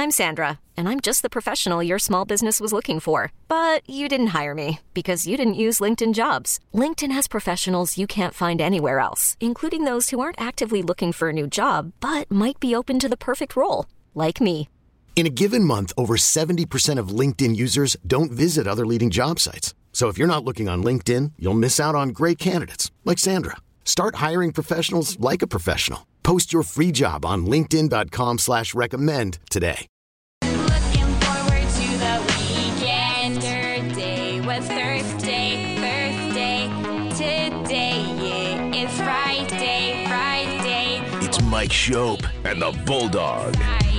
I'm Sandra, and I'm just the professional your small business was looking for. But you didn't hire me because you didn't use LinkedIn Jobs. LinkedIn has professionals you can't find anywhere else, including those who aren't actively looking for a new job, but might be open to the perfect role, like me. In a given month, over 70% of LinkedIn users don't visit other leading job sites. So if you're not looking on LinkedIn, you'll miss out on great candidates like Sandra. Start hiring professionals like a professional. Post your free job on linkedin.com/recommend today. Looking forward to the weekend. Thursday was Thursday. Today is Friday. It's Mike Schopp and the Bulldog.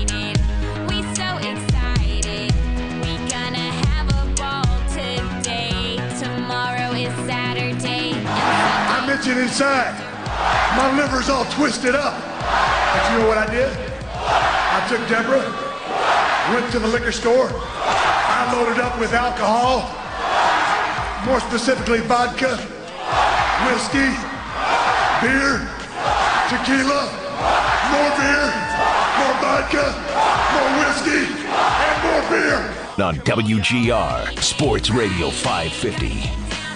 We so excited. We gonna have a ball today. Tomorrow is Saturday. I'm itching inside. My liver's all twisted up. But you know what I did? I took Deborah, went to the liquor store. I loaded up with alcohol, more specifically vodka, whiskey, beer, tequila, more beer, more vodka, more whiskey, and more beer. On WGR Sports Radio 550.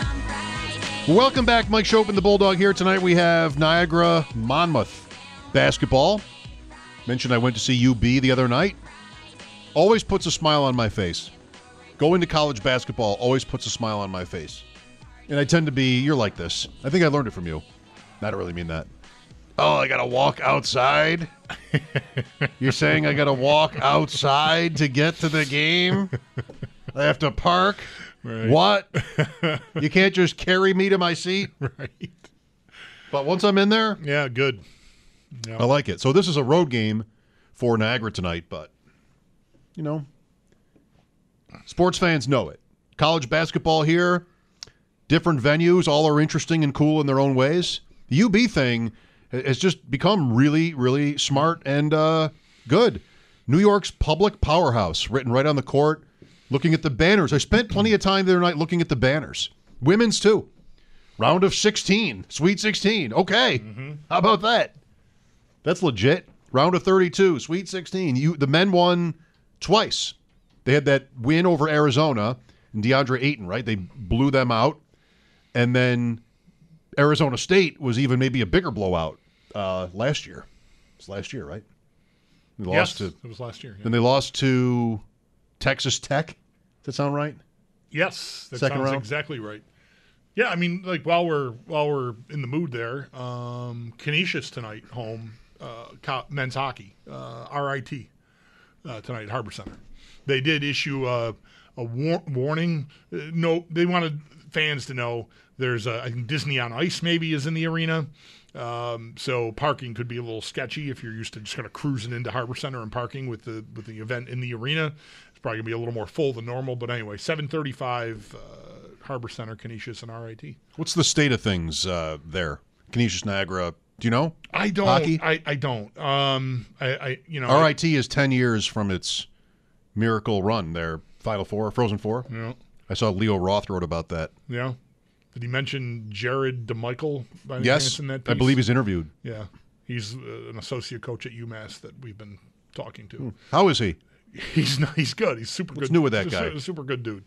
Welcome back, Mike Schopp and the Bulldog here. Tonight we have Niagara Monmouth basketball. Mentioned I went to see UB the other night. Always puts a smile on my face. Going to college basketball always puts a smile on my face. And I tend to be, you're like this. I think I learned it from you. I don't really mean that. Oh, I got to walk outside? You're saying I got to walk outside to get to the game? I have to park? Right. What? You can't just carry me to my seat? Right. But once I'm in there, Yeah, good. Yeah. I like it. So this is a road game for Niagara tonight, but, you know, sports fans know it. College basketball here, different venues, all are interesting and cool in their own ways. The UB thing has just become really, really smart and good. New York's public powerhouse, written right on the court. Looking at the banners. I spent plenty of time the other night looking at the banners. Women's, too. Round of 16. Sweet 16. Okay. How about that? That's legit. Round of 32. Sweet 16. The men won twice. They had that win over Arizona and DeAndre Ayton, right? They blew them out. And then Arizona State was even maybe a bigger blowout last year. It was last year, right? They lost Yes, it was last year. Yeah. Then they lost to Texas Tech. Does that sound right? Yes, that Second sounds round? exactly right. Yeah, I mean, like while we're in the mood there, Canisius tonight home, men's hockey, RIT tonight at Harbor Center. They did issue a warning. No, they wanted fans to know there's I think Disney on Ice maybe is in the arena. So parking could be a little sketchy if you're used to just kind of cruising into Harbor Center and parking with the event in the arena. It's probably gonna be a little more full than normal, but anyway, 7:35 Harbor Center, Canisius, and RIT. What's the state of things there? Canisius, Niagara. Do you know? I don't. Hockey? I don't. RIT is 10 years from its miracle run. Their Final Four, Frozen Four. Yeah. I saw Leo Roth wrote about that. Yeah. Did he mention Jared DeMichael by any Yes, chance in that I piece? believe he's interviewed. Yeah. He's an associate coach at UMass that we've been talking to. How is he? He's good. He's super good. What's new with that He's guy? a super good dude.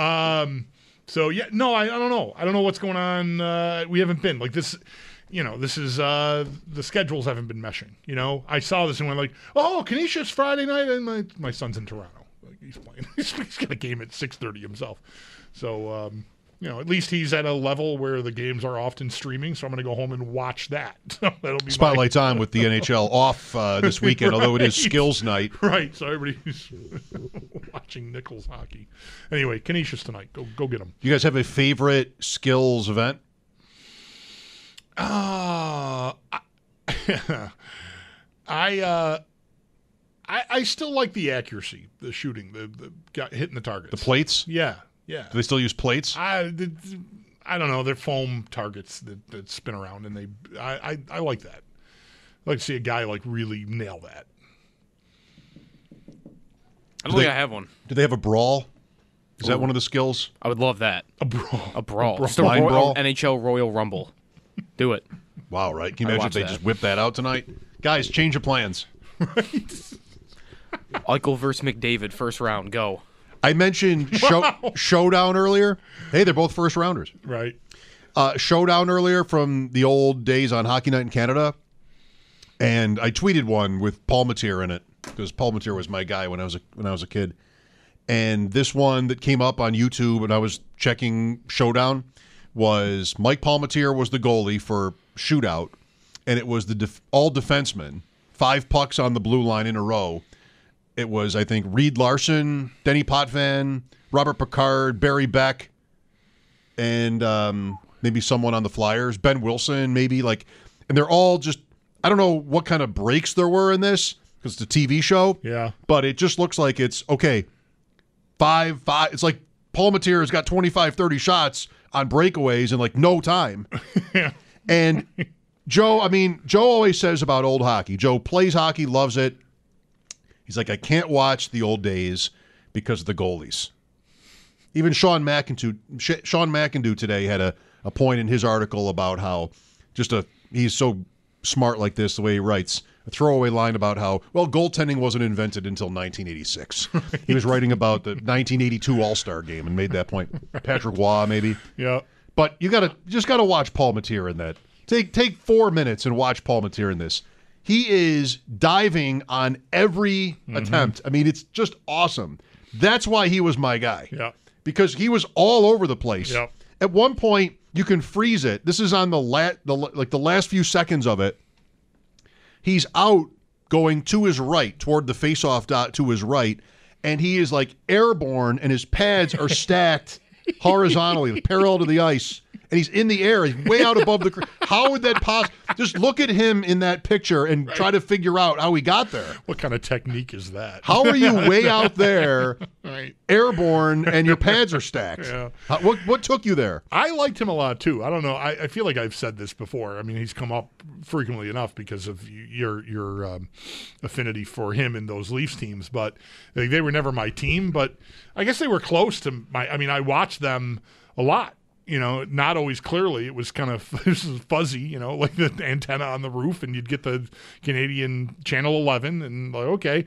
So yeah, no, I don't know. I don't know what's going on. We haven't been like this. This is the schedules haven't been meshing. I saw this and went like, oh, Canisius Friday night, and my son's in Toronto. Like, he's playing. He's got a game at 6:30 himself. So at least he's at a level where the games are often streaming. So I'm going to go home and watch that. So that'll be Spotlight's on with the NHL off this weekend, although it is skills night. Right, so everybody's watching Nichols hockey. Anyway, Canisius tonight. Go get them. You guys have a favorite skills event? I still like the accuracy, the shooting, the hitting the targets. The plates? Yeah. Do they still use plates? I don't know. They're foam targets that spin around, and I like that. I like to see a guy really nail that. I don't think I have one. Do they have a brawl? Is that one of the skills? I would love that. A brawl. A brawl. Just a Line brawl? NHL Royal Rumble. Do it. Wow, right? Can you I'd imagine if watch they that. just whip that out tonight? Guys, change of plans. Right. Eichel versus McDavid, first round. Go. I mentioned Showdown earlier. Hey, they're both first rounders. Right. Showdown earlier from the old days on Hockey Night in Canada. And I tweeted one with Paul Matier in it because Paul Matier was my guy when I was a kid. And this one that came up on YouTube when I was checking Showdown was Mike Palmatier was the goalie for Shootout, and it was the all defensemen, 5 pucks on the blue line in a row. It was, I think, Reed Larson, Denny Potvin, Robert Picard, Barry Beck, and maybe someone on the Flyers, Ben Wilson, maybe. And they're all just, I don't know what kind of breaks there were in this because it's a TV show. Yeah. But it just looks like it's, okay, 5. It's like Paul Matier has got 25, 30 shots on breakaways in no time. Yeah. And Joe always says about old hockey. Joe plays hockey, loves it. He's like, I can't watch the old days because of the goalies. Even Sean McIndoe today had a point in his article about how he's so smart like this, the way he writes. A throwaway line about how, goaltending wasn't invented until 1986. He was writing about the 1982 All-Star game and made that point. Patrick Waugh, maybe. Yeah. But you just gotta watch Paul Matier in that. Take 4 minutes and watch Paul Matier in this. He is diving on every attempt. I mean, it's just awesome. That's why he was my guy. Yeah. Because he was all over the place. Yeah. At one point, you can freeze it. This is on the last few seconds of it. He's out going to his right, toward the face-off dot to his right, and he is airborne, and his pads are stacked horizontally, parallel to the ice. And he's in the air. He's way out above the. How would that possibly? Just look at him in that picture and try to figure out how he got there. What kind of technique is that? How are you way out there, Right. airborne, and your pads are stacked? Yeah. What took you there? I liked him a lot too. I don't know. I feel like I've said this before. I mean, he's come up frequently enough because of your affinity for him in those Leafs teams. But they were never my team. But I guess they were close to my. I mean, I watched them a lot. Not always clearly. It was kind of fuzzy, like the antenna on the roof, and you'd get the Canadian Channel 11, and okay.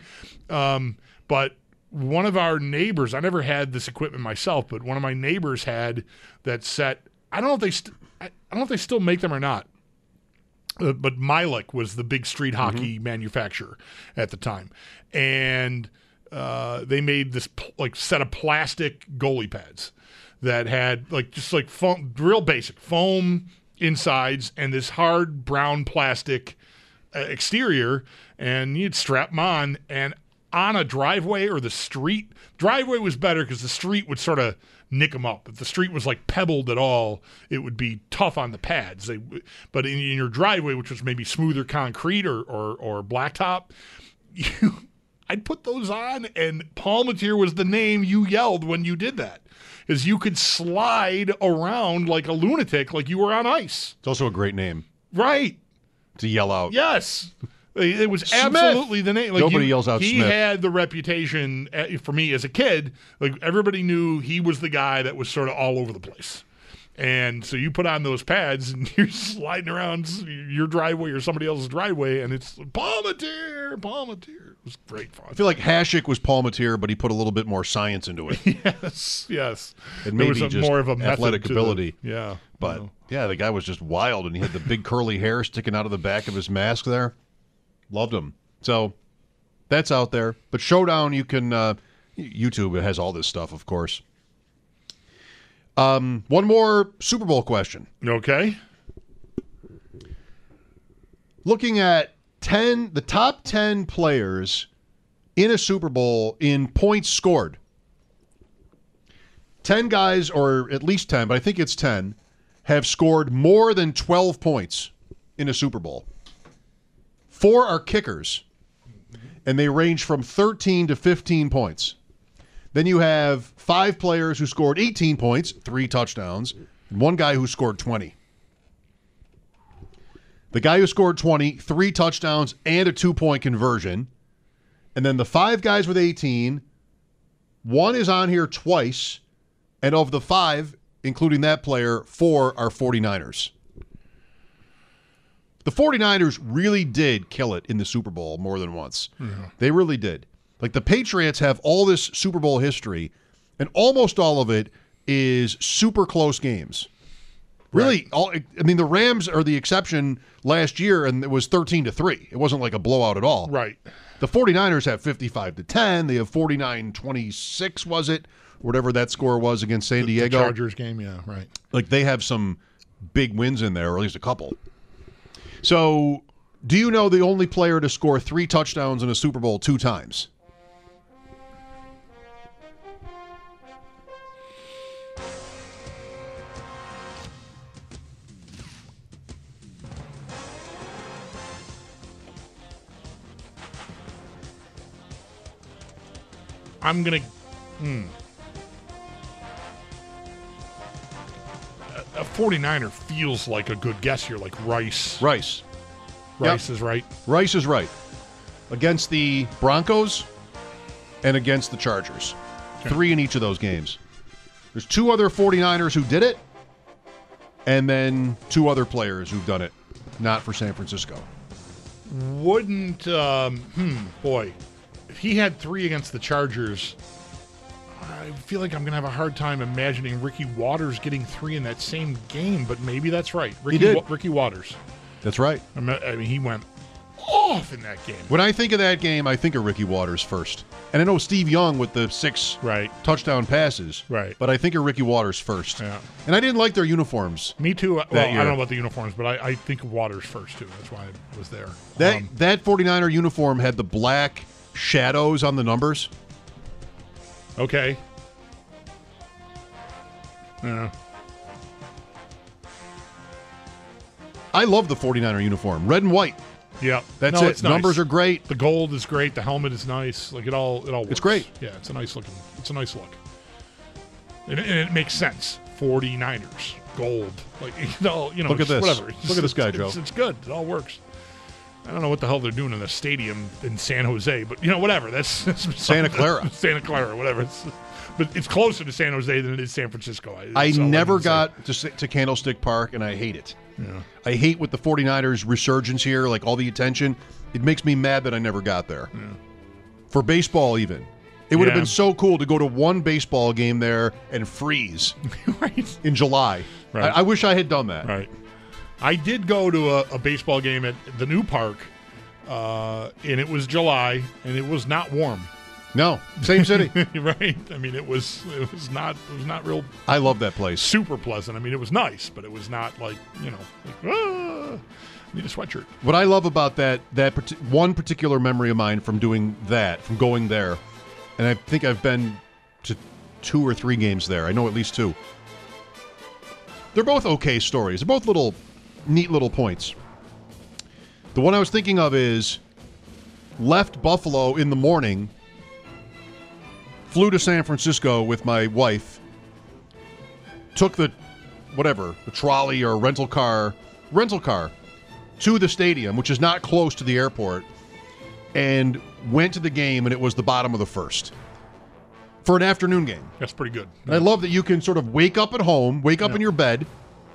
But one of our neighbors, I never had this equipment myself, but one of my neighbors had that set. I don't know if they still make them or not. But Milik was the big street hockey manufacturer at the time, and they made this set of plastic goalie pads that had foam, real basic foam insides and this hard brown plastic exterior, and you'd strap them on, and on a driveway or the street. Driveway was better because the street would sort of nick them up. If the street was pebbled at all, it would be tough on the pads. But in your driveway, which was maybe smoother concrete or blacktop, I'd put those on, and Paul Matier was the name you yelled when you did that. Because you could slide around like a lunatic, like you were on ice. It's also a great name. Right. To yell out. Yes. It was Smith. Absolutely the name. Nobody yells out He Smith. had the reputation, for me as a kid, everybody knew he was the guy that was sort of all over the place. And so you put on those pads and you're sliding around your driveway or somebody else's driveway, and it's Paul Matier. It was great fun. I feel like Hasek was Paul Matier, but he put a little bit more science into it. Yes. And There maybe was just more of a method athletic to ability. Yeah. But, yeah, the guy was just wild, and he had the big curly hair sticking out of the back of his mask there. Loved him. So that's out there. But Showdown, you can YouTube, it has all this stuff, of course. One more Super Bowl question. Okay. Looking at the top 10 players in a Super Bowl in points scored. 10 guys, or at least 10, but I think it's 10, have scored more than 12 points in a Super Bowl. 4 are kickers, and they range from 13 to 15 points. Then you have 5 players who scored 18 points, 3 touchdowns, and 1 guy who scored 20. The guy who scored 20, 3 touchdowns, and a 2-point conversion. And then the 5 guys with 18, 1 is on here twice, and of the 5, including that player, 4 are 49ers. The 49ers really did kill it in the Super Bowl more than once. Yeah. They really did. Like the Patriots have all this Super Bowl history, and almost all of it is super close games. Really, the Rams are the exception last year, and it was 13-3. It wasn't like a blowout at all. Right. The 49ers have 55-10. They have 49-26, was it? Whatever that score was against San Diego. The Chargers game, yeah, right. Like they have some big wins in there, or at least a couple. So, do you know the only player to score 3 touchdowns in a Super Bowl 2 times? I'm going to... A 49er feels like a good guess here, like Rice. Rice Is right. Rice is right. Against the Broncos and against the Chargers. Okay. 3 in each of those games. There's 2 other 49ers who did it, and then 2 other players who've done it, not for San Francisco. Wouldn't, boy, if he had 3 against the Chargers, I feel like I'm going to have a hard time imagining Ricky Waters getting 3 in that same game, but maybe that's right. Ricky Waters. That's right. I mean, he went off in that game. When I think of that game, I think of Ricky Waters first. And I know Steve Young with the 6 touchdown passes. Right. But I think of Ricky Waters first. Yeah. And I didn't like their uniforms. Me too. Well, year. I don't know about the uniforms, but I think of Waters first, too. That's why I was there. That 49er uniform had the black shadows on the numbers. Okay. Yeah. I love the 49er uniform. Red and white. Yeah. That's it. It's nice. Numbers are great. The gold is great. The helmet is nice. Like it all works. It's great. Yeah, it's a nice look. And it makes sense. 49ers. Gold. Like Look at this. Whatever. Look at this guy, Joe. It's good. It all works. I don't know what the hell they're doing in the stadium in San Jose, but whatever. That's Santa Clara. Santa Clara, whatever. But it's closer to San Jose than it is San Francisco. I never got to Candlestick Park, and I hate it. Yeah. I hate with the 49ers resurgence here, like all the attention. It makes me mad that I never got there. Yeah. For baseball, even. It would have been so cool to go to one baseball game there and freeze right. in July. Right. I wish I had done that. Right. I did go to a baseball game at the new park, and it was July, and it was not warm. No, same city. Right. I mean, it was not real. I love that place. Super pleasant. I mean, it was nice, but it was not like need a sweatshirt. What I love about that one particular memory of mine from doing that, from going there, and I think I've been to 2 or 3 games there. I know at least 2. They're both okay stories. They're both neat little points. The one I was thinking of is left Buffalo in the morning, flew to San Francisco with my wife, took the trolley or rental car to the stadium, which is not close to the airport, and went to the game, and it was the bottom of the first for an afternoon game. That's pretty good. And I love that you can sort of wake up at home, wake up in your bed,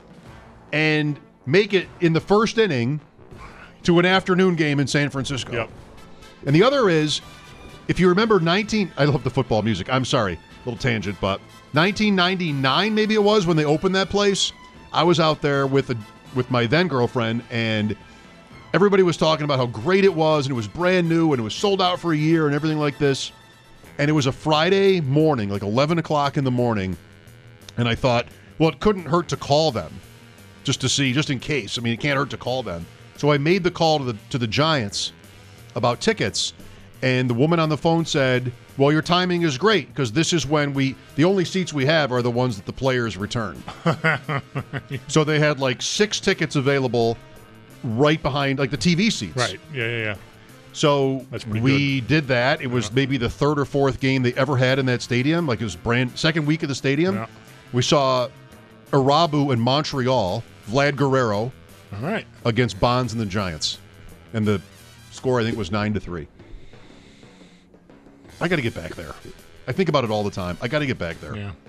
and make it in the first inning to an afternoon game in San Francisco. Yep. And the other is, if you remember I love the football music. I'm sorry, little tangent, but 1999 maybe it was when they opened that place. I was out there with my then girlfriend, and everybody was talking about how great it was, and it was brand new, and it was sold out for a year, and everything like this. And it was a Friday morning, like 11 o'clock in the morning, and I thought, well, it couldn't hurt to call them just to see, just in case. I mean, it can't hurt to call them. So I made the call to the Giants about tickets, and the woman on the phone said, well, your timing is great, because this is when the only seats we have are the ones that the players return. So they had like 6 tickets available right behind, like the TV seats. Right, yeah. So we did that. It was maybe the 3rd or 4th game they ever had in that stadium. Like it was second week of the stadium. Yeah. We saw Irabu in Montreal, Vlad Guerrero, all right, against Bonds and the Giants. And the score, I think, was 9-3. I got to get back there. I think about it all the time. I got to get back there. Yeah.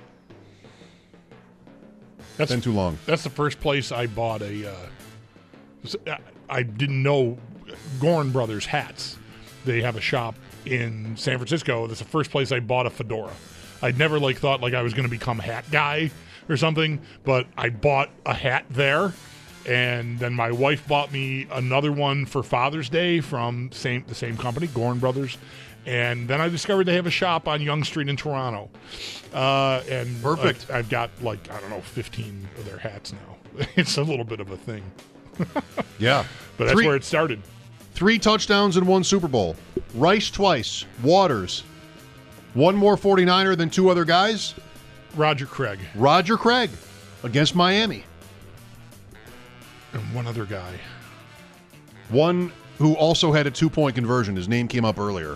That's been too long. That's the first place I bought I didn't know Gorn Brothers hats. They have a shop in San Francisco. That's the first place I bought a fedora. I'd never thought I was going to become a hat guy or something, but I bought a hat there, and then my wife bought me another one for Father's Day from the same company, Gorn Brothers, and then I discovered they have a shop on Yonge Street in Toronto. And perfect. I've got 15 of their hats now. It's a little bit of a thing. Yeah, but that's where it started. 3 touchdowns in 1 Super Bowl. Rice twice. Waters. One more 49er than 2 other guys. Roger Craig against Miami. And one other guy. One who also had a 2-point conversion. His name came up earlier.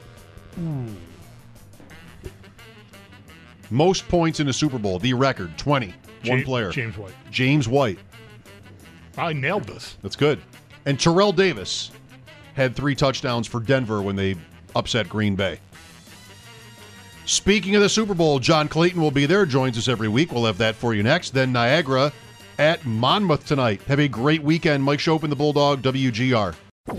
Most points in a Super Bowl, the record, 20. One player. James White. I nailed this. That's good. And Terrell Davis had 3 touchdowns for Denver when they upset Green Bay. Speaking of the Super Bowl, John Clayton will be there, joins us every week. We'll have that for you next. Then Niagara at Monmouth tonight. Have a great weekend. Mike Schopp and the Bulldog, WGR.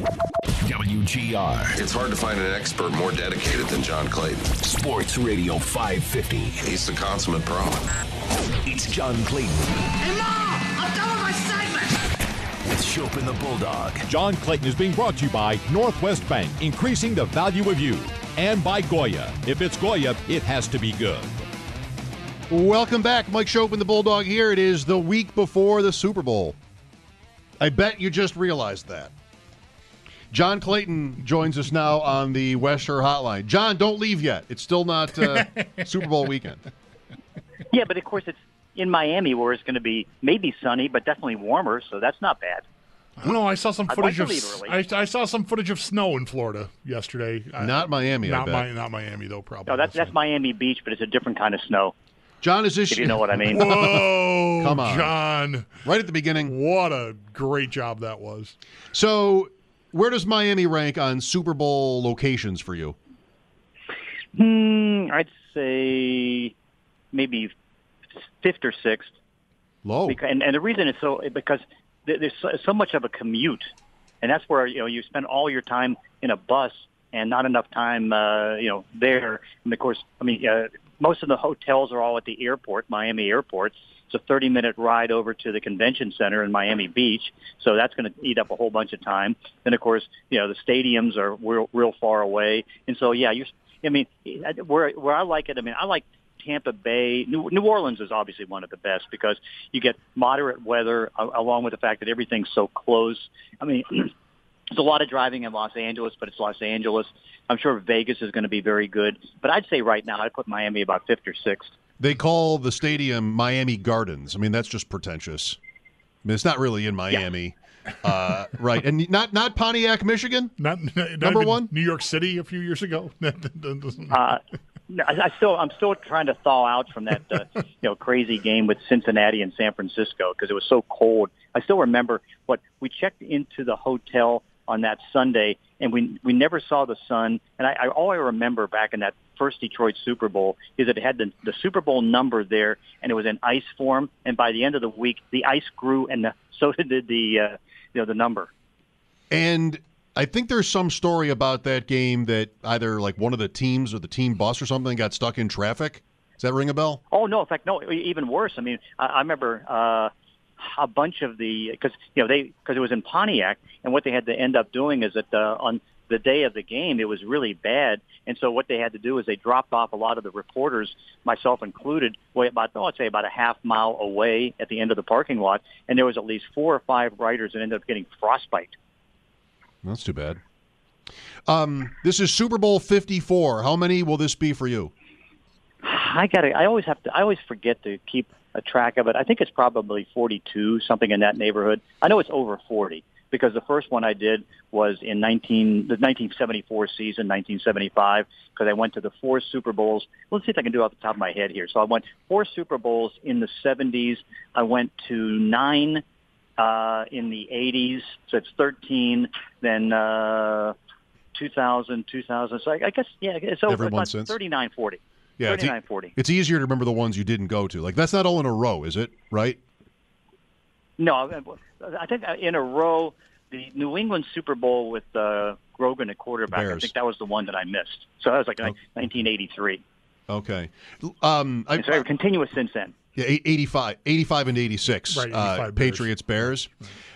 WGR. It's hard to find an expert more dedicated than John Clayton. Sports Radio 550. He's the consummate pro. It's John Clayton. Hey, Mom! I'm done with my segment! With Schopp and the Bulldog. John Clayton is being brought to you by Northwest Bank, increasing the value of you. And by Goya. If it's Goya, it has to be good. Welcome back. Mike Schopp and the Bulldog here. It is the week before the Super Bowl. I bet you just realized that. John Clayton joins us now on the West Shore Hotline. John, don't leave yet. It's still not Super Bowl weekend. Yeah, but of course it's in Miami where it's going to be maybe sunny, but definitely warmer, so that's not bad. I don't know. I saw some footage I saw some footage of snow in Florida yesterday. Not Miami. Not Miami though. Probably. No, that's Miami Beach, but it's a different kind of snow. John, is this? If you know what I mean. Whoa, come on, John! Right at the beginning. What a great job that was. So, where does Miami rank on Super Bowl locations for you? I'd say maybe 5th or 6th. Low. And the reason it's because there's so much of a commute, and that's where you spend all your time in a bus and not enough time there. And of course, most of the hotels are all at the airport, Miami Airport. It's a 30-minute ride over to the convention center in Miami Beach, so that's going to eat up a whole bunch of time. Then of course, the stadiums are real far away, and so where I like it. I like Tampa Bay. New Orleans is obviously one of the best because you get moderate weather along with the fact that everything's so close. There's a lot of driving in Los Angeles, but it's Los Angeles. I'm sure Vegas is going to be very good. But I'd say right now I'd put Miami about 5th or 6th. They call the stadium Miami Gardens. That's just pretentious. It's not really in Miami. Yeah. Right. And not Pontiac, Michigan? Not number one? New York City a few years ago? I'm still trying to thaw out from that crazy game with Cincinnati and San Francisco because it was so cold. I still remember we checked into the hotel on that Sunday and we never saw the sun. And all I remember back in that first Detroit Super Bowl is that it had the Super Bowl number there and it was in ice form. And by the end of the week, the ice grew and so did the number. And I think there's some story about that game that either one of the teams or the team bus or something got stuck in traffic. Does that ring a bell? Oh, no. In fact, no, even worse. I remember a bunch of because it was in Pontiac, and what they had to end up doing is that on the day of the game, it was really bad. And so what they had to do is they dropped off a lot of the reporters, myself included, I'd say about a half mile away at the end of the parking lot. And there was at least 4 or 5 writers that ended up getting frostbite. That's too bad. This is Super Bowl 54. How many will this be for you? I always forget to keep a track of it. I think it's probably 42, something in that neighborhood. I know it's over 40 because the first one I did was in the 1974 season, 1975, because I went to the 4 Super Bowls. Let's see if I can do it off the top of my head here. So I went 4 Super Bowls in the 70s. I went to 9 in the 80s, so it's 13, then 2000. So I guess, it's over about 39, 40. Yeah, 39, 40. It's easier to remember the ones you didn't go to. That's not all in a row, is it? Right? No, I think in a row, the New England Super Bowl with Grogan at quarterback. Bears. I think that was the one that I missed. So that was like 1983. Okay. And so continuous since then. Yeah, 85 and 86. Right, 85 Patriots, Bears.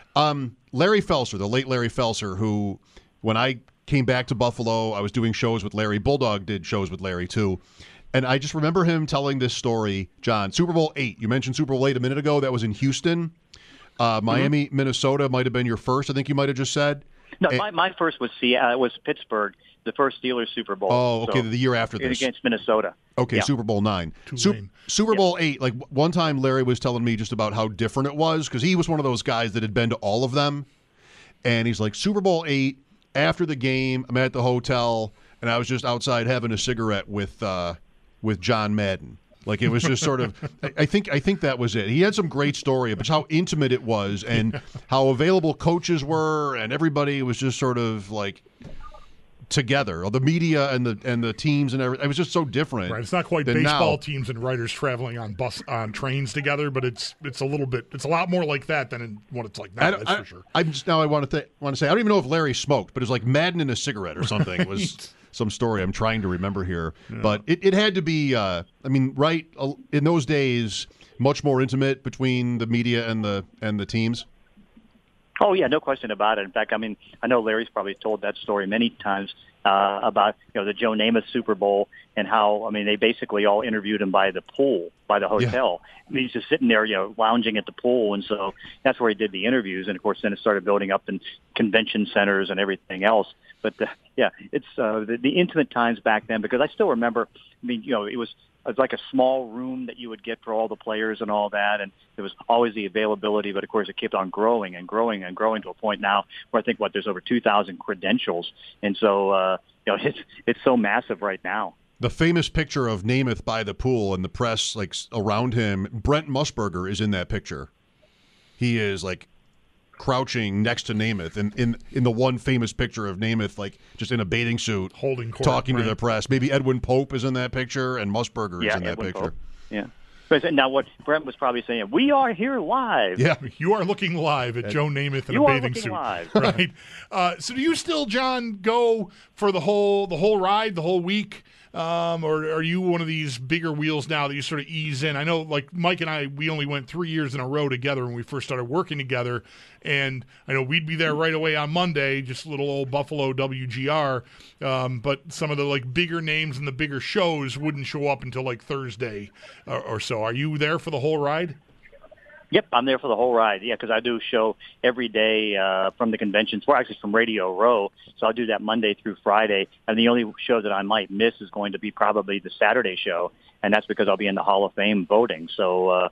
Larry Felser, the late Larry Felser, who, when I came back to Buffalo, I was doing shows with Larry. Bulldog did shows with Larry, too. And I just remember him telling this story, John. Super Bowl 8. You mentioned Super Bowl 8 a minute ago. That was in Houston. Miami, Minnesota might have been your first, I think you might have just said. No, my first was Pittsburgh, the first Steelers Super Bowl. Oh, okay, the year after this. Against Minnesota. Okay, yeah. Super Bowl 9. Super Bowl 8, like one time Larry was telling me just about how different it was, because he was one of those guys that had been to all of them. And he's like, Super Bowl 8, after the game, I'm at the hotel, and I was just outside having a cigarette with John Madden. Like, it was just sort of, I think that was it. He had some great story about how intimate it was and how available coaches were, and everybody was just sort of like together. The media and the teams and everything. It was just so different. Right. It's not quite baseball teams and writers traveling on trains together, but it's a lot more like that than what it's like now. That's for sure. I want to say, I don't even know if Larry smoked, but it was like Madden in a cigarette or something. It was some story I'm trying to remember here. Yeah. But it had to be, right in those days, much more intimate between the media and the teams. Oh, yeah, no question about it. In fact, I know Larry's probably told that story many times about the Joe Namath Super Bowl and how, they basically all interviewed him by the pool, by the hotel. Yeah. He's just sitting there, lounging at the pool, and so that's where he did the interviews. And, of course, then it started building up in convention centers and everything else. But, it's the intimate times back then, because I still remember, it was like a small room that you would get for all the players and all that, and there was always the availability, but of course it kept on growing and growing and growing to a point now where I think there's over 2,000 credentials, and so it's so massive right now. The famous picture of Namath by the pool and the press around him, Brent Musburger is in that picture. He is crouching next to Namath in the one famous picture of Namath, just in a bathing suit, holding court, talking to the press. Maybe Edwin Pope is in that picture, and Musburger is in that Edwin picture. Pope. Yeah. But now what Brent was probably saying, we are here live. Yeah, you are looking live at Joe Namath in a bathing suit. Live. Right. So do you still, John, go for the whole ride, the whole week? Or are you one of these bigger wheels now that you sort of ease in? I know, Mike and I, we only went 3 years in a row together when we first started working together, and I know we'd be there right away on Monday, just little old Buffalo WGR, but some of the bigger names and the bigger shows wouldn't show up until Thursday or so. Are you there for the whole ride? Yep, I'm there for the whole ride. Yeah, because I do a show every day from the conventions. Well, actually from Radio Row, so I'll do that Monday through Friday. And the only show that I might miss is going to be probably the Saturday show, and that's because I'll be in the Hall of Fame voting. So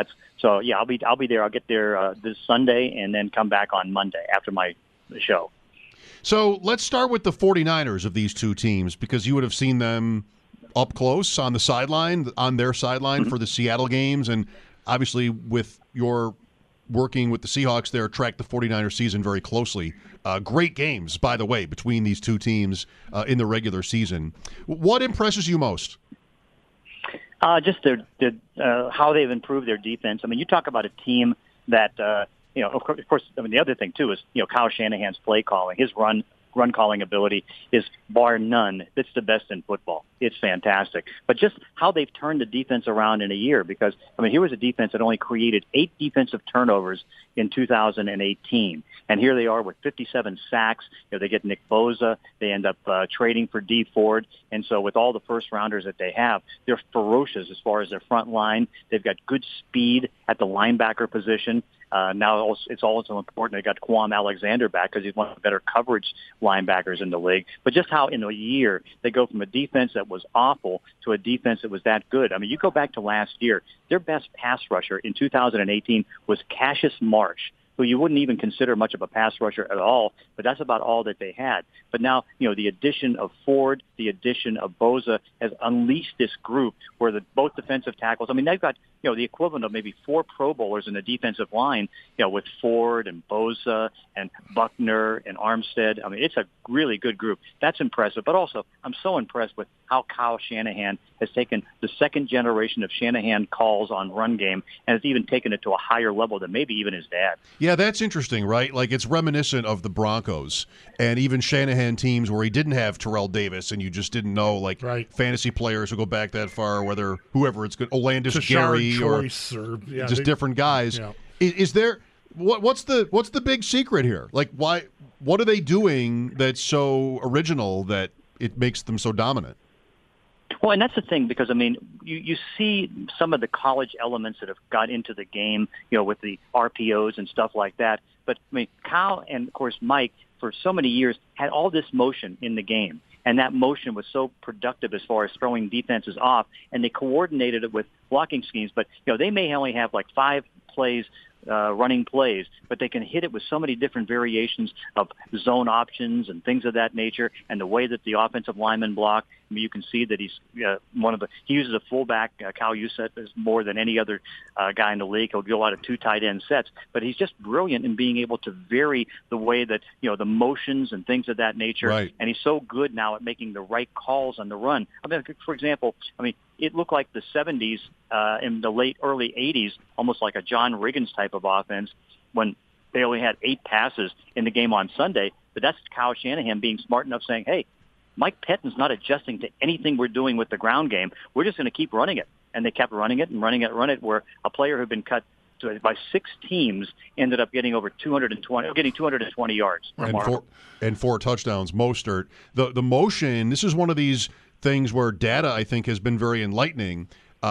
I'll be there. I'll get there this Sunday and then come back on Monday after my show. So let's start with the 49ers of these two teams, because you would have seen them up close on their sideline for the Seattle games, and obviously, with your working with the Seahawks there, track the 49ers season very closely. Great games, by the way, between these two teams in the regular season. What impresses you most? Just how they've improved their defense. You talk about a team that, of course, the other thing, too, is, Kyle Shanahan's play calling. His run calling ability is bar none. It's the best in football. It's fantastic. But just how they've turned the defense around in a year, because, here was a defense that only created 8 defensive turnovers in 2018. And here they are with 57 sacks. They get Nick Bosa. They end up trading for Dee Ford. And so with all the first-rounders that they have, they're ferocious as far as their front line. They've got good speed at the linebacker position. Now it's also important they got Kwame Alexander back because he's one of the better coverage linebackers in the league. But just how in a year they go from a defense that was awful to a defense that was that good. You go back to last year, their best pass rusher in 2018 was Cassius Marsh, who you wouldn't even consider much of a pass rusher at all, but that's about all that they had. But now, the addition of Ford, the addition of Bosa has unleashed this group where both defensive tackles, they've got, the equivalent of maybe 4 Pro Bowlers in the defensive line, with Ford and Bosa and Buckner and Armstead. It's a really good group. That's impressive. But also, I'm so impressed with how Kyle Shanahan has taken the second generation of Shanahan calls on run game and has even taken it to a higher level than maybe even his dad. Yeah, that's interesting, right? Like, it's reminiscent of the Broncos and even Shanahan teams where he didn't have Terrell Davis, and you just didn't know, like, fantasy players who go back that far, whether whoever it's good, Olandis Gary or just different guys. Yeah. Is there what's the big secret here? Like, what are they doing that's so original that it makes them so dominant? Well, and that's the thing, because, I mean, you see some of the college elements that have got into the game, with the RPOs and stuff like that. But, I mean, Kyle and, of course, Mike, for so many years, had all this motion in the game. And that motion was so productive as far as throwing defenses off, and they coordinated it with blocking schemes. But, they may only have like 5 plays, running plays, but they can hit it with so many different variations of zone options and things of that nature, and the way that the offensive linemen block. I mean, you can see that he's he uses a fullback, Kyle Juszczyk, is more than any other guy in the league. He'll do a lot of 2 tight end sets, but he's just brilliant in being able to vary the way that, the motions and things of that nature. Right. And he's so good now at making the right calls on the run. I mean, for example, it looked like the 70s in the early 80s, almost like a John Riggins type of offense when they only had 8 passes in the game on Sunday. But that's Kyle Shanahan being smart enough saying, hey, Mike Pettine's not adjusting to anything we're doing with the ground game. We're just going to keep running it. And they kept running it, where a player who had been cut by 6 teams ended up getting over 220 yards. And 4 touchdowns. Mostert. The motion, this is one of these things where data, I think, has been very enlightening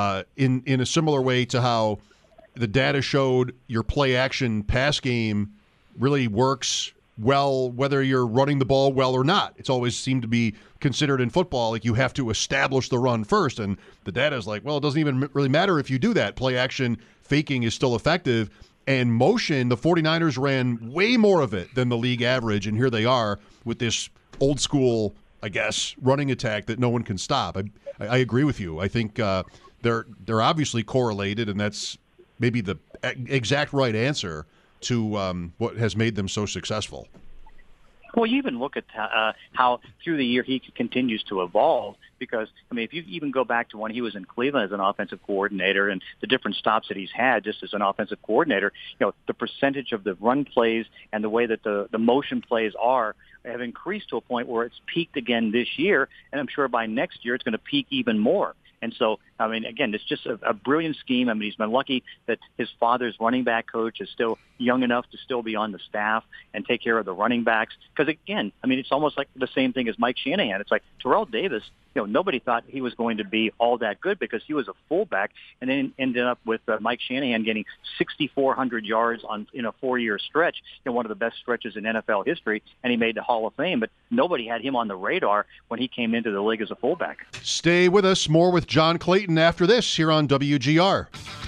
in a similar way to how the data showed your play-action pass game really works well, whether you're running the ball well or not. It's always seemed to be considered in football like you have to establish the run first, and the data is like, well, it doesn't even really matter if you do that. Play-action faking is still effective, and motion, the 49ers ran way more of it than the league average, and here they are with this old-school, I guess, running attack that no one can stop. I agree with you. I think they're obviously correlated, and that's maybe the exact right answer to what has made them so successful. Well, you even look at how through the year he continues to evolve, because, if you even go back to when he was in Cleveland as an offensive coordinator and the different stops that he's had just as an offensive coordinator, the percentage of the run plays and the way that the motion plays have increased to a point where it's peaked again this year, and I'm sure by next year it's going to peak even more. And so, again, it's just a brilliant scheme. He's been lucky that his father's running back coach is still young enough to still be on the staff and take care of the running backs. Because, again, it's almost like the same thing as Mike Shanahan. It's like Terrell Davis, nobody thought he was going to be all that good because he was a fullback, and then ended up with Mike Shanahan getting 6,400 yards in a 4-year stretch, one of the best stretches in NFL history, and he made the Hall of Fame. But nobody had him on the radar when he came into the league as a fullback. Stay with us. More with John Clayton after this here on WGR.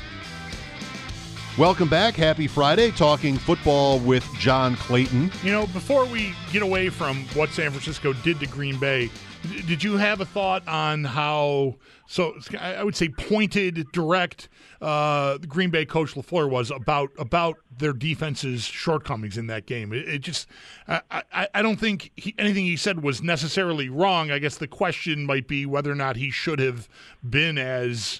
Welcome back. Happy Friday. Talking football with John Clayton. Before we get away from what San Francisco did to Green Bay, did you have a thought on how, I would say pointed, direct, the Green Bay coach LaFleur was about their defense's shortcomings in that game? It just, I don't think anything he said was necessarily wrong. I guess the question might be whether or not he should have been as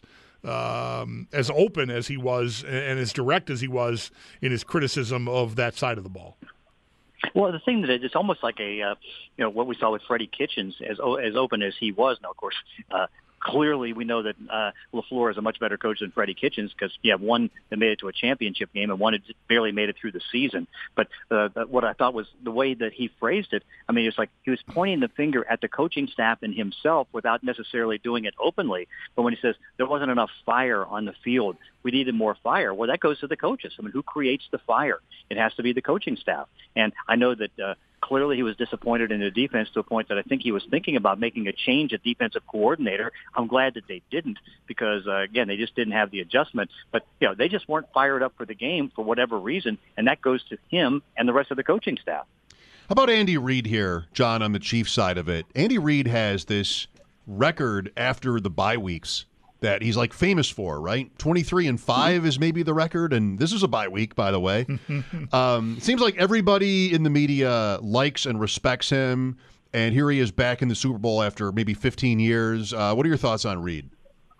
open as he was and as direct as he was in his criticism of that side of the ball. Well, the thing that it's almost like what we saw with Freddie Kitchens, as open as he was. Now, of course, clearly we know that LaFleur is a much better coach than Freddie Kitchens, because you have one that made it to a championship game and one that barely made it through the season. But what I thought was the way that he phrased it, it's like he was pointing the finger at the coaching staff and himself without necessarily doing it openly. But when he says there wasn't enough fire on the field, we needed more fire, well, that goes to the coaches. Who creates the fire? It has to be the coaching staff. And I know that clearly he was disappointed in the defense to a point that I think he was thinking about making a change at defensive coordinator. I'm glad that they didn't, because, again, they just didn't have the adjustment. But, they just weren't fired up for the game for whatever reason, and that goes to him and the rest of the coaching staff. How about Andy Reid here, John, on the Chiefs side of it? Andy Reid has this record after the bye weeks that he's famous for, right? 23-5 is maybe the record, and this is a bye week, by the way. It seems like everybody in the media likes and respects him, and here he is back in the Super Bowl after maybe 15 years. What are your thoughts on Reid?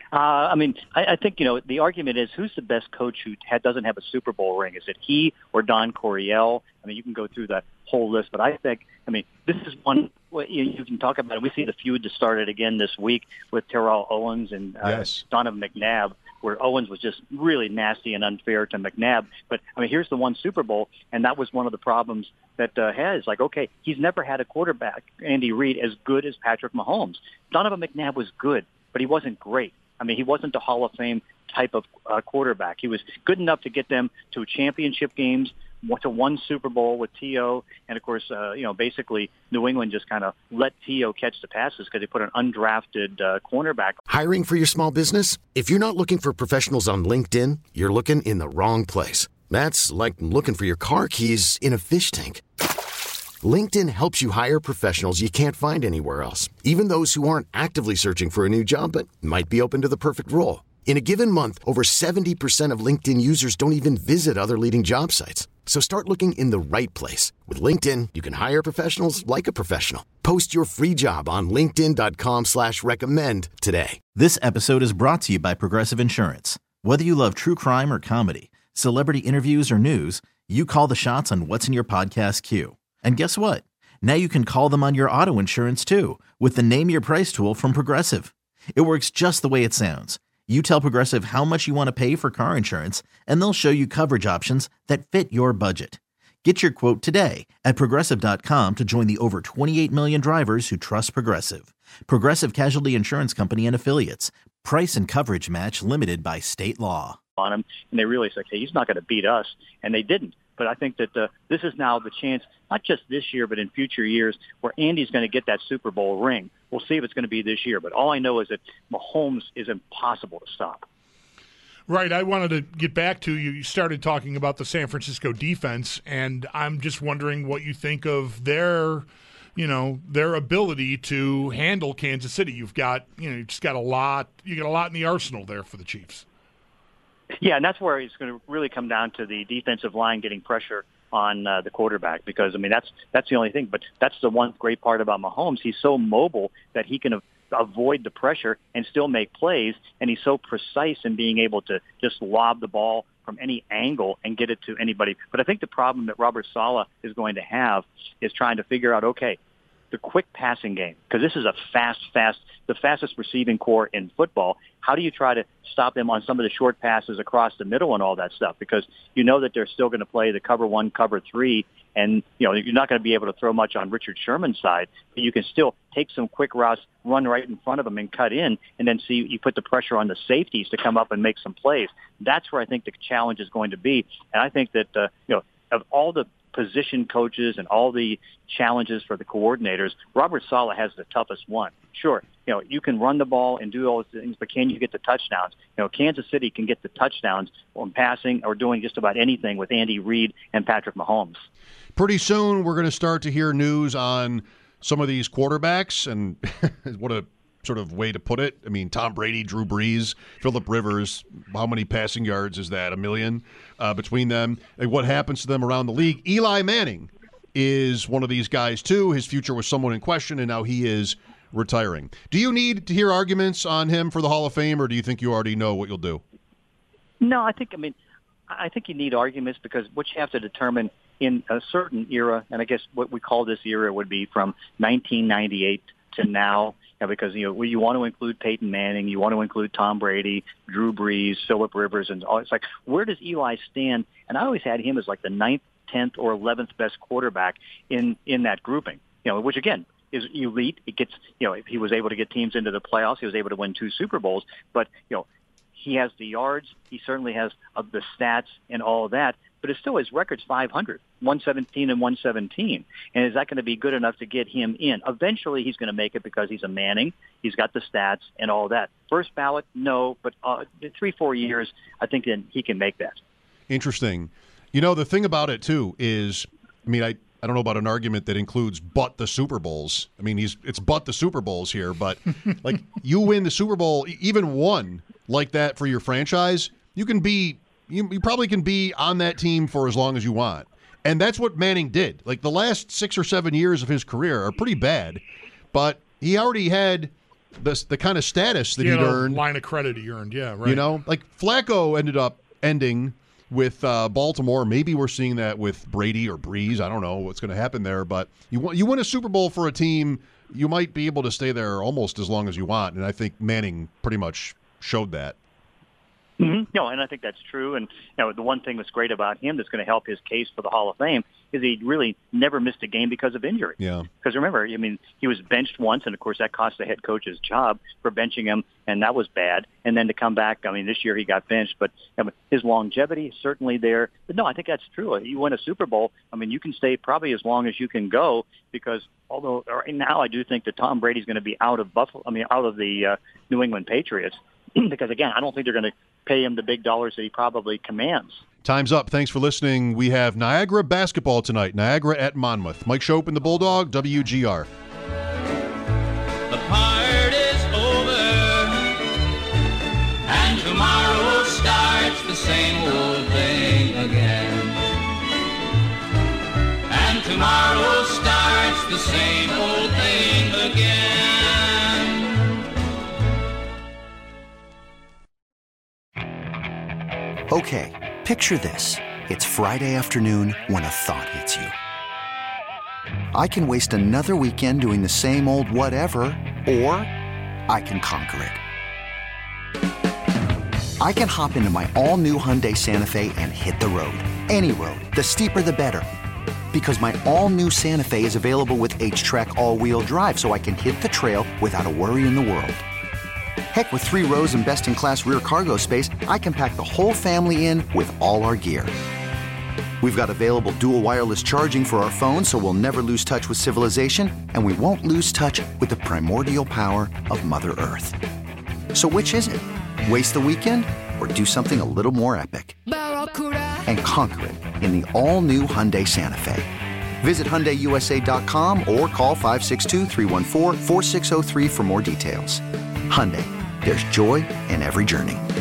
I think, the argument is who's the best coach who doesn't have a Super Bowl ring? Is it he or Don Coryell? You can go through that whole list, but I think, this is one you can talk about it. We see the feud that started again this week with Terrell Owens and Donovan McNabb, where Owens was just really nasty and unfair to McNabb. But, here's the one Super Bowl, and that was one of the problems that has. He's never had a quarterback, Andy Reid, as good as Patrick Mahomes. Donovan McNabb was good, but he wasn't great. He wasn't a Hall of Fame type of quarterback. He was good enough to get them to championship games, to one Super Bowl with T.O., and of course, basically New England just kind of let T.O. catch the passes because they put an undrafted cornerback. Hiring for your small business? If you're not looking for professionals on LinkedIn, you're looking in the wrong place. That's like looking for your car keys in a fish tank. LinkedIn helps you hire professionals you can't find anywhere else, even those who aren't actively searching for a new job but might be open to the perfect role. In a given month, over 70% of LinkedIn users don't even visit other leading job sites. So start looking in the right place. With LinkedIn, you can hire professionals like a professional. Post your free job on linkedin.com/recommend today. This episode is brought to you by Progressive Insurance. Whether you love true crime or comedy, celebrity interviews or news, you call the shots on what's in your podcast queue. And guess what? Now you can call them on your auto insurance too with the Name Your Price tool from Progressive. It works just the way it sounds. You tell Progressive how much you want to pay for car insurance, and they'll show you coverage options that fit your budget. Get your quote today at Progressive.com to join the over 28 million drivers who trust Progressive. Progressive Casualty Insurance Company and Affiliates. Price and coverage match limited by state law. On him, and they really said, "Hey, he's not going to beat us," and they didn't. But I think that this is now the chance, not just this year, but in future years, where Andy's going to get that Super Bowl ring. We'll see if it's going to be this year. But all I know is that Mahomes is impossible to stop. Right. I wanted to get back to you. You started talking about the San Francisco defense, and I'm just wondering what you think of their ability to handle Kansas City. You got a lot in the arsenal there for the Chiefs. Yeah, and that's where it's going to really come down to the defensive line getting pressure on the quarterback, because that's the only thing. But that's the one great part about Mahomes. He's so mobile that he can avoid the pressure and still make plays, and he's so precise in being able to just lob the ball from any angle and get it to anybody. But I think the problem that Robert Saleh is going to have is trying to figure out, okay, the quick passing game, because this is the fastest receiving core in football. How do you try to stop them on some of the short passes across the middle and all that stuff? Because you know that they're still going to play the cover 1, cover 3, and you're not going to be able to throw much on Richard Sherman's side, but you can still take some quick routes, run right in front of them and cut in, and then see you put the pressure on the safeties to come up and make some plays. That's where I think the challenge is going to be, and I think that of all the position coaches and all the challenges for the coordinators, Robert Saleh has the toughest one. Sure, you can run the ball and do all those things, but can you get the touchdowns? Kansas City can get the touchdowns on passing or doing just about anything with Andy Reid and Patrick Mahomes. Pretty soon we're going to start to hear news on some of these quarterbacks, and what a sort of way to put it. Tom Brady, Drew Brees, Phillip Rivers, how many passing yards is that? 1 million between them. And what happens to them around the league? Eli Manning is one of these guys, too. His future was somewhat in question, and now he is retiring. Do you need to hear arguments on him for the Hall of Fame, or do you think you already know what you'll do? No, I think you need arguments, because what you have to determine in a certain era, and I guess what we call this era would be from 1998 to now, because you want to include Peyton Manning, you want to include Tom Brady, Drew Brees, Phillip Rivers, and all. It's like, where does Eli stand? And I always had him as like the 9th, 10th, or 11th best quarterback in that grouping. Which again is elite. It gets he was able to get teams into the playoffs. He was able to win 2 Super Bowls. But he has the yards. He certainly has the stats and all of that. But it's still, his record's 500, 117 and 117. And is that going to be good enough to get him in? Eventually, he's going to make it because he's a Manning. He's got the stats and all that. First ballot, no. But 3-4 years, I think then he can make that. Interesting. The thing about it, too, is, I don't know about an argument that includes but the Super Bowls. It's but the Super Bowls here. But, like, you win the Super Bowl, even one like that for your franchise, you can be... You probably can be on that team for as long as you want. And that's what Manning did. Like, the last 6 or 7 years of his career are pretty bad, but he already had the kind of status that He he'd had a earned. line of credit he earned, yeah, right. You know, like Flacco ended up ending with Baltimore. Maybe we're seeing that with Brady or Breeze. I don't know what's going to happen there, but you win a Super Bowl for a team, you might be able to stay there almost as long as you want, and I think Manning pretty much showed that. Mm-hmm. No, and I think that's true. And the one thing that's great about him that's going to help his case for the Hall of Fame is he really never missed a game because of injury. Yeah. Because remember, I mean, he was benched once, and of course that cost the head coach his job for benching him, and that was bad. And then to come back, I mean, this year he got benched, but his longevity is certainly there. But no, I think that's true. You win a Super Bowl, I mean, you can stay probably as long as you can go, because although right now I do think that Tom Brady's going to be out of the New England Patriots. Because, again, I don't think they're going to pay him the big dollars that he probably commands. Time's up. Thanks for listening. We have Niagara basketball tonight. Niagara at Monmouth. Mike Shope and the Bulldog, WGR. The part is over, and tomorrow starts the same old thing again. And tomorrow starts the same old thing again. Okay, picture this. It's Friday afternoon when a thought hits you. I can waste another weekend doing the same old whatever, or I can conquer it. I can hop into my all-new Hyundai Santa Fe and hit the road. Any road. The steeper, the better. Because my all-new Santa Fe is available with H-Track all-wheel drive, so I can hit the trail without a worry in the world. Heck, with 3 rows and best-in-class rear cargo space, I can pack the whole family in with all our gear. We've got available dual wireless charging for our phones, so we'll never lose touch with civilization, and we won't lose touch with the primordial power of Mother Earth. So which is it? Waste the weekend or do something a little more epic? And conquer it in the all-new Hyundai Santa Fe. Visit HyundaiUSA.com or call 562-314-4603 for more details. Hyundai, there's joy in every journey.